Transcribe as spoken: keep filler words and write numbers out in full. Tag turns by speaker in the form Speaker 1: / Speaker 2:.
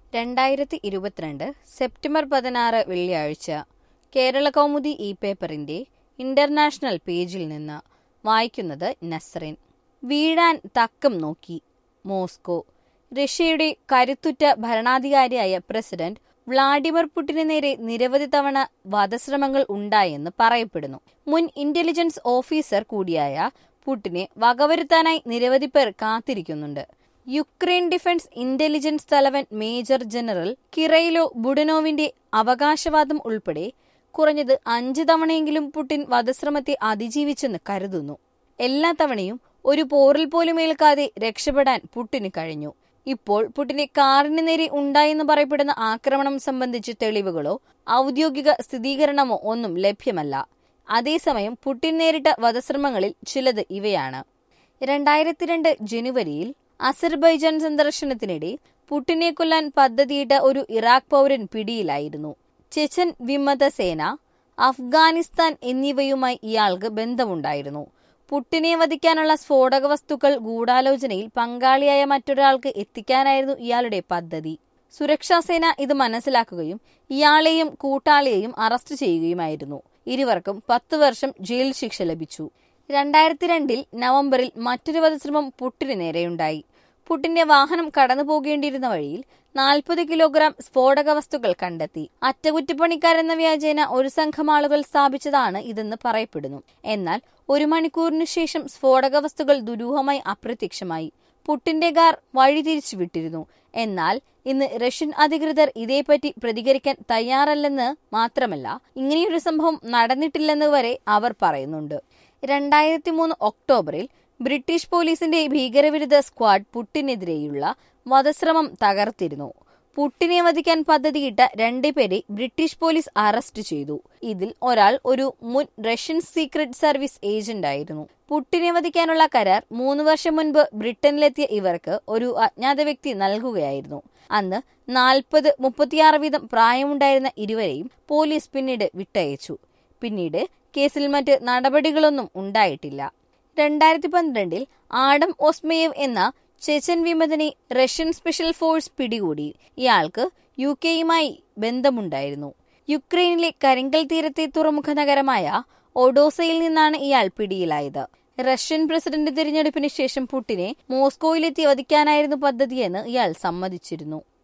Speaker 1: രണ്ടായിരത്തി ഇരുപത്തിരണ്ട് സെപ്റ്റംബർ പതിനാറ് വെള്ളിയാഴ്ച കേരള കൗമുദി ഇ പേപ്പറിന്റെ ഇന്റർനാഷണൽ പേജിൽ നിന്ന് വായിക്കുന്നത് നസ്റിൻ. വീഴാൻ തക്കം നോക്കി മോസ്കോ. റഷ്യയുടെ കരുത്തുറ്റ ഭരണാധികാരിയായ പ്രസിഡന്റ് വ്ളാഡിമിർ പുടിന് നേരെ നിരവധി തവണ വധശ്രമങ്ങൾ ഉണ്ടായെന്ന് പറയപ്പെടുന്നു. മുൻ ഇന്റലിജൻസ് ഓഫീസർ കൂടിയായ പുടിനെ വകവരുത്താനായി നിരവധി പേർ കാത്തിരിക്കുന്നുണ്ട്. യുക്രൈൻ ഡിഫൻസ് ഇന്റലിജൻസ് തലവൻ മേജർ ജനറൽ കിറൈലോ ബുഡനോവിന്റെ അവകാശവാദം ഉൾപ്പെടെ കുറഞ്ഞത് അഞ്ച് തവണയെങ്കിലും പുടിൻ വധശ്രമത്തെ അതിജീവിച്ചെന്ന് കരുതുന്നു. എല്ലാ തവണയും ഒരു പോറിൽ പോലും ഏൽക്കാതെ രക്ഷപ്പെടാൻ പുടിന് കഴിഞ്ഞു. ഇപ്പോൾ പുടിനെ കാറിന് നേരെ ഉണ്ടായെന്ന് പറയപ്പെടുന്ന ആക്രമണം സംബന്ധിച്ച് തെളിവുകളോ ഔദ്യോഗിക സ്ഥിരീകരണമോ ഒന്നും ലഭ്യമല്ല. അതേസമയം പുടിൻ നേരിട്ട വധശ്രമങ്ങളിൽ ചിലത് ഇവയാണ്. രണ്ടായിരത്തി രണ്ട് ജനുവരിയിൽ അസർബൈജാൻ സന്ദർശനത്തിനിടെ പുടിനെ കൊല്ലാൻ പദ്ധതിയിട്ട ഒരു ഇറാഖ് പൗരൻ പിടിയിലായിരുന്നു. ചെച്ചൻ വിമത സേന, അഫ്ഗാനിസ്ഥാൻ എന്നിവയുമായി ഇയാൾക്ക് ബന്ധമുണ്ടായിരുന്നു. പുടിനെ വധിക്കാനുള്ള സ്ഫോടക വസ്തുക്കൾ ഗൂഢാലോചനയിൽ പങ്കാളിയായ മറ്റൊരാൾക്ക് എത്തിക്കാനായിരുന്നു ഇയാളുടെ പദ്ധതി. സുരക്ഷാസേന ഇത് മനസ്സിലാക്കുകയും ഇയാളെയും കൂട്ടാളിയെയും അറസ്റ്റ് ചെയ്യുകയുമായിരുന്നു. ഇരുവർക്കും പത്ത് വർഷം ജയിൽ ശിക്ഷ ലഭിച്ചു. രണ്ടായിരത്തി രണ്ടിൽ നവംബറിൽ മറ്റൊരു വധശ്രമം പുടിന് നേരെയുണ്ടായി. പുടിന്റെ വാഹനം കടന്നു പോകേണ്ടിയിരുന്ന വഴിയിൽ നാൽപ്പത് കിലോഗ്രാം സ്ഫോടക വസ്തുക്കൾ കണ്ടെത്തി. അറ്റകുറ്റപ്പണിക്കാരെന്ന വ്യാജേന ഒരു സംഘം ആളുകൾ സ്ഥാപിച്ചതാണ് ഇതെന്ന് പറയപ്പെടുന്നു. എന്നാൽ ഒരു മണിക്കൂറിനു ശേഷം സ്ഫോടക വസ്തുക്കൾ ദുരൂഹമായി അപ്രത്യക്ഷമായി. പുടിന്റെ കാർ വഴിതിരിച്ചു വിട്ടിരുന്നു. എന്നാൽ ഇന്ന് റഷ്യൻ അധികൃതർ ഇതേപ്പറ്റി പ്രതികരിക്കാൻ തയ്യാറല്ലെന്ന് മാത്രമല്ല, ഇങ്ങനെയൊരു സംഭവം നടന്നിട്ടില്ലെന്ന് വരെ അവർ പറയുന്നുണ്ട്. രണ്ടായിരത്തി മൂന്ന് ഒക്ടോബറിൽ ബ്രിട്ടീഷ് പോലീസിന്റെ ഭീകരവിരുദ്ധ സ്ക്വാഡ് പുടിനെതിരെയുള്ള വധശ്രമം തകർത്തിരുന്നു. പുടിനെ വധിക്കാൻ പദ്ധതിയിട്ട രണ്ടുപേരെ ബ്രിട്ടീഷ് പോലീസ് അറസ്റ്റ് ചെയ്തു. ഇതിൽ ഒരാൾ ഒരു മുൻ റഷ്യൻ സീക്രട്ട് സർവീസ് ഏജന്റ് ആയിരുന്നു. പുടിനെ വധിക്കാനുള്ള കരാർ മൂന്ന് വർഷം മുൻപ് ബ്രിട്ടനിലെത്തിയ ഇവർക്ക് ഒരു അജ്ഞാത വ്യക്തി നൽകുകയായിരുന്നു. അന്ന് നാൽപ്പത് മുപ്പത്തിയാറ് വീതം പ്രായമുണ്ടായിരുന്ന ഇരുവരെയും പോലീസ് പിന്നീട് വിട്ടയച്ചു. പിന്നീട് കേസിൽ മറ്റ് നടപടികളൊന്നും ഉണ്ടായിട്ടില്ല. രണ്ടായിരത്തി പന്ത്രണ്ടിൽ ആഡം ഓസ്മയേവ് എന്ന ചെച്ചൻ വിമതനെ റഷ്യൻ സ്പെഷ്യൽ ഫോഴ്സ് പിടികൂടി. ഇയാൾക്ക് യു കെയുമായി ബന്ധമുണ്ടായിരുന്നു. യുക്രൈനിലെ കരിങ്കൽ തീരത്തെ തുറമുഖ നഗരമായ ഒഡോസയിൽ നിന്നാണ് ഇയാൾ പിടിയിലായത്. റഷ്യൻ പ്രസിഡന്റ് തിരഞ്ഞെടുപ്പിന് ശേഷം പുടിനെ മോസ്കോയിലെത്തി വധിക്കാനായിരുന്നു പദ്ധതിയെന്ന് ഇയാൾ സമ്മതിച്ചിരുന്നു.